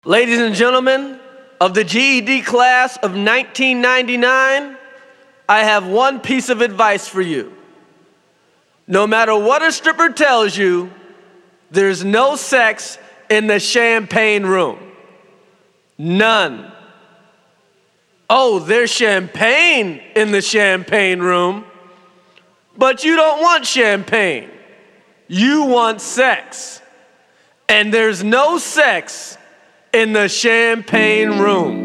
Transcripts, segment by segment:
Ladies and gentlemen of the GED class of 1999, I have one piece of advice for you. No matter what a stripper tells you, there's no sex in the champagne room. None. Oh, there's champagne in the champagne room, but you don't want champagne. You want sex. And there's no sex in the champagne room.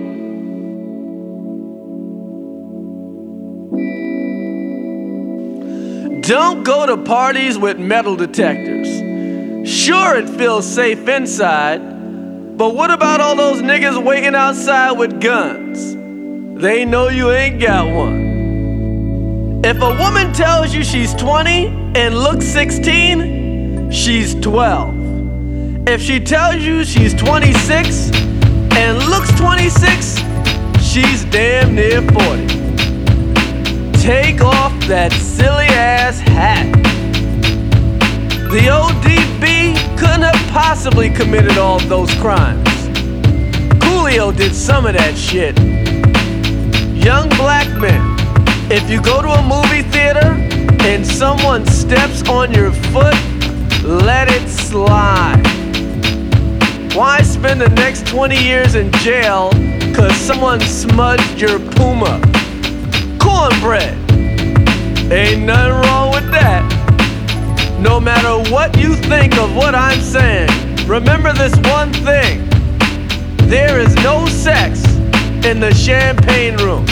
Don't go to parties with metal detectors. Sure, it feels safe inside, but what about all those niggas waiting outside with guns? They know you ain't got one. If a woman tells you she's 20 and looks 16, she's 12. If she tells you she's 26 and looks 26, she's damn near 40. Take off that silly ass hat. The ODB couldn't have possibly committed all those crimes. Coolio did some of that shit. Young black men, if you go to a movie theater and someone steps on your foot, let it slide. Why spend the next 20 years in jail cause someone smudged your Puma? Cornbread. Ain't nothing wrong with that. No matter what you think of what I'm saying, remember this one thing. There is no sex in the champagne room.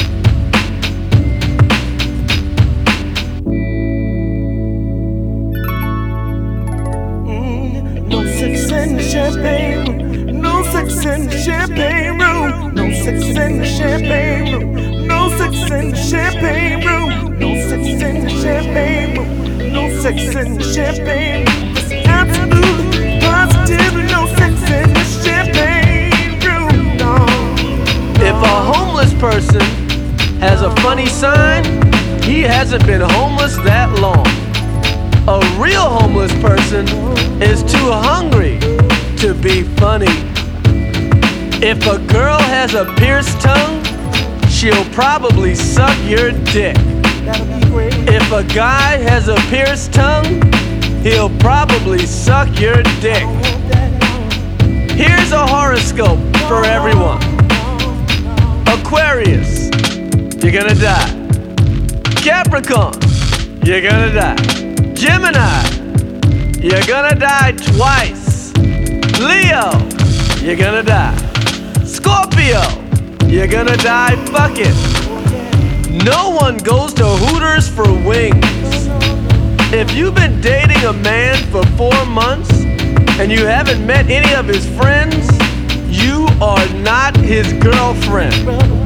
No sex in the champagne room. No sex in the champagne room. No sex in the champagne room. No sex in the champagne room. No sex in the champagne room. No sex in the champagne room. It's absolutely positive. No sex in the champagne room. No. If a homeless person has a funny sign, he hasn't been homeless that long. A real homeless person is too hungry to be funny. If a girl has a pierced tongue, she'll probably suck your dick. That'll be great. If a guy has a pierced tongue, he'll probably suck your dick. Here's a horoscope for everyone. Aquarius, you're gonna die. Capricorn, you're gonna die. Gemini, you're gonna die twice. Leo, you're gonna die. Scorpio, you're gonna die fucking. No one goes to Hooters for wings. If you've been dating a man for 4 months and you haven't met any of his friends, you are not his girlfriend.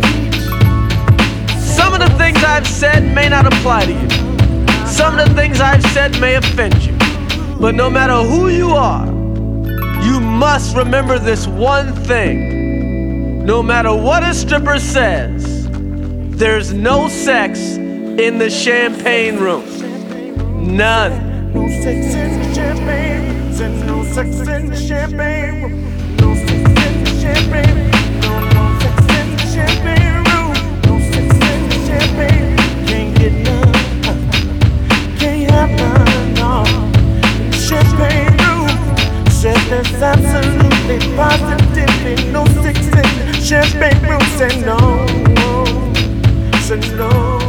Some of the things I've said may not apply to you. Some of the things I've said may offend you. But no matter who you are, you must remember this one thing. No matter what a stripper says, there's no sex in the champagne room. None. No sex in the champagne room. Said no sex in the champagne room. No sex in the champagne room. No sex in the champagne room. No sex in the champagne room. Can't get none. Can't have none, no. In the champagne room. Said there's absolutely positively no sex in the champagne room. Said no. Said no.